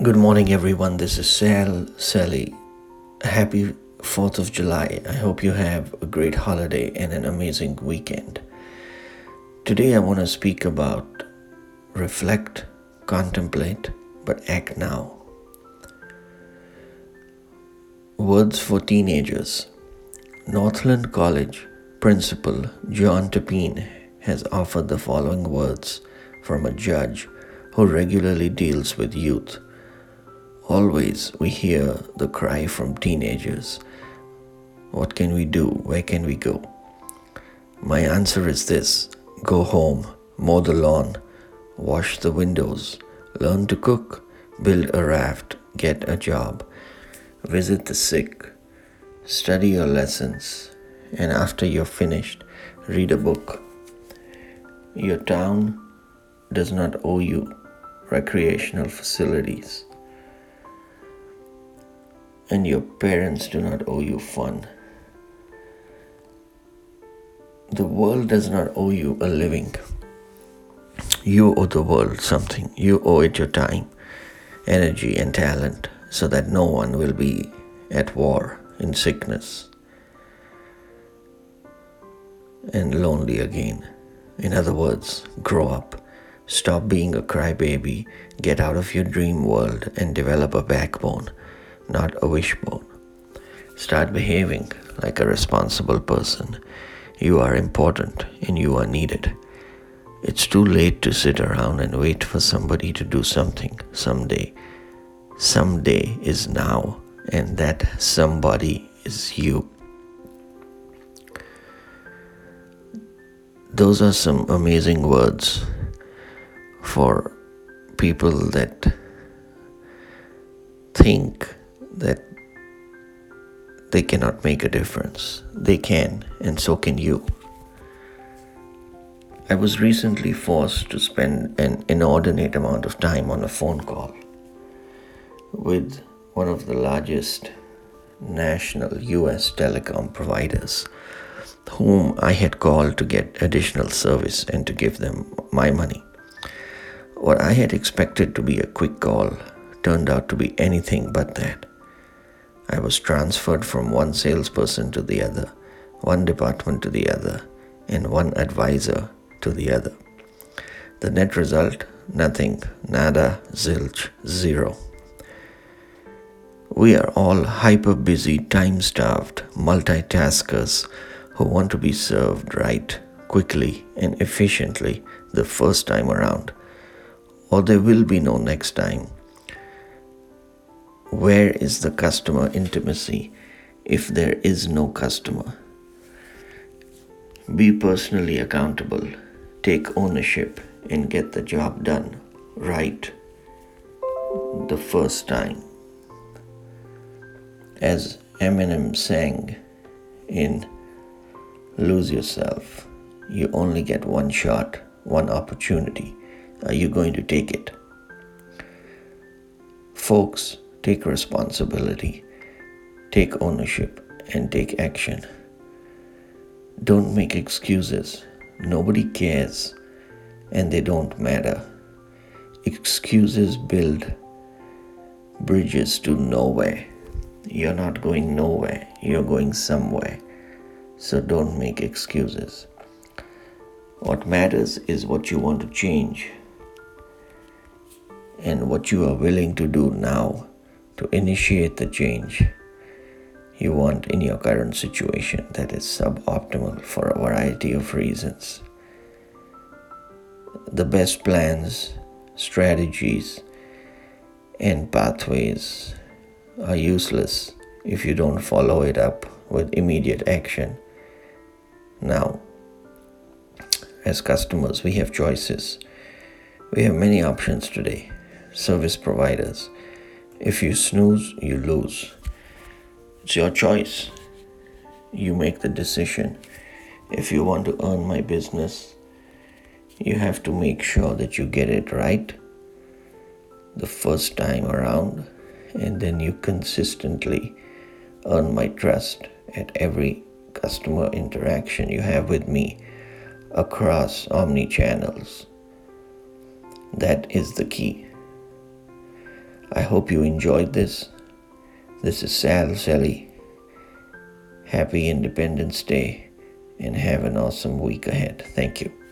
Good morning, everyone. This is Sally. Happy 4th of July. I hope you have a great holiday and an amazing weekend. Today, I want to speak about reflect, contemplate, but act now. Words for teenagers. Northland College Principal John Tepine has offered the following words from a judge who regularly deals with youth. Always we hear the cry from teenagers, what can we do? Where can we go? My answer is this: go home, mow the lawn, wash the windows, learn to cook, build a raft, get a job, visit the sick, study your lessons, and after you're finished, read a book. Your town does not owe you recreational facilities, and your parents do not owe you fun. The world does not owe you a living. You owe the world something. You owe it your time, energy, and talent so that no one will be at war, in sickness, and lonely again. In other words, grow up. Stop being a crybaby. Get out of your dream world and develop a backbone, not a wishbone. Start behaving like a responsible person. You are important and you are needed. It's too late to sit around and wait for somebody to do something someday. Someday is now, and that somebody is you. Those are some amazing words for people that think that they cannot make a difference. They can, and so can you. I was recently forced to spend an inordinate amount of time on a phone call with one of the largest national US telecom providers, whom I had called to get additional service and to give them my money. What I had expected to be a quick call turned out to be anything but that. I was transferred from one salesperson to the other, one department to the other, and one advisor to the other. The net result: nothing, nada, zilch, zero. We are all hyper-busy, time-starved multitaskers who want to be served right, quickly, and efficiently the first time around, or there will be no next time. Where is the customer intimacy if there is no customer? Be personally accountable, take ownership, and get the job done right the first time. As Eminem sang in Lose Yourself, you only get one shot, one opportunity. Are you going to take it? Folks, take responsibility, take ownership, and take action. Don't make excuses. Nobody cares, and they don't matter. Excuses build bridges to nowhere. You're not going nowhere, you're going somewhere. So don't make excuses. What matters is what you want to change and what you are willing to do now to initiate the change you want in your current situation that is suboptimal for a variety of reasons. The best plans, strategies, and pathways are useless if you don't follow it up with immediate action. Now, as customers, we have choices. We have many options today. Service providers. If you snooze, you lose. It's your choice. You make the decision. If you want to earn my business, you have to make sure that you get it right the first time around, and then you consistently earn my trust at every customer interaction you have with me across omni channels. That is the key. I hope you enjoyed this. This is Sal Sally. Happy Independence Day and have an awesome week ahead. Thank you.